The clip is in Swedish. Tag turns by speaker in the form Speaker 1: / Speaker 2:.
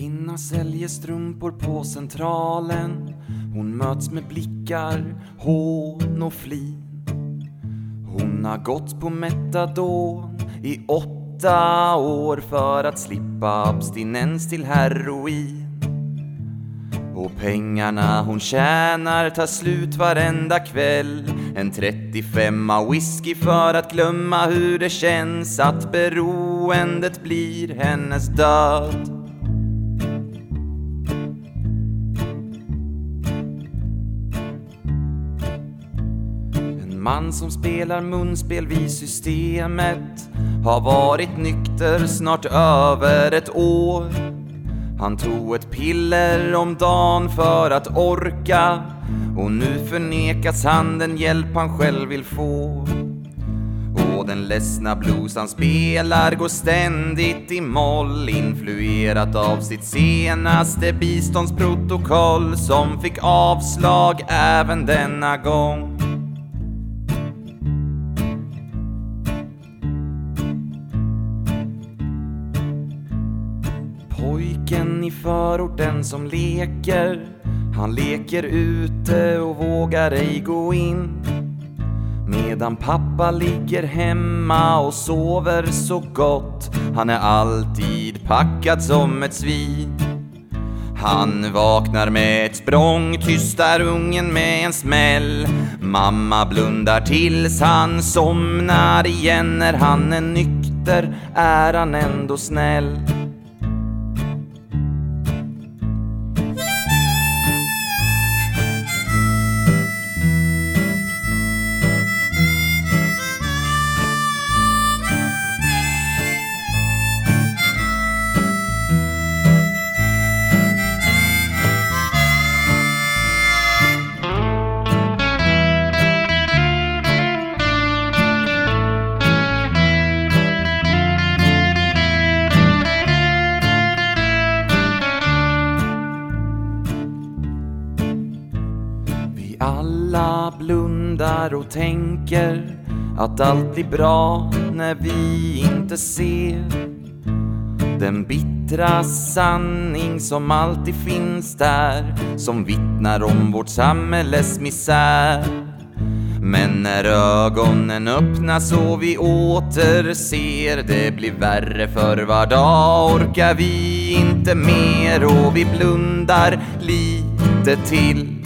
Speaker 1: kvinna säljer strumpor på Centralen. Hon möts med blickar, hån och flin. Hon har gått på metadon i 8 år för att slippa abstinens till heroin. Och pengarna hon tjänar tar slut varenda kväll. En 35 whisky för att glömma hur det känns att beroendet blir hennes död. En man som spelar munspel vid systemet har varit nykter snart över 1 år. Han tog ett piller om dagen för att orka, och nu förnekas han den hjälp han själv vill få. Och den ledsna blues han spelar går ständigt i moll, influerat av sitt senaste biståndsprotokoll som fick avslag även denna gång. Pojken i förorten som leker, han leker ute och vågar ej gå in. Medan pappa ligger hemma och sover så gott, han är alltid packad som ett svin. Han vaknar med ett språng, tystar ungen med en smäll. Mamma blundar tills han somnar igen. När han är nykter är han ändå snäll. Alla blundar och tänker att allt blir bra när vi inte ser den bittra sanning som alltid finns där, som vittnar om vårt samhälles misär. Men när ögonen öppnas och vi återser, det blir värre för var dag, orkar vi inte mer och vi blundar lite till.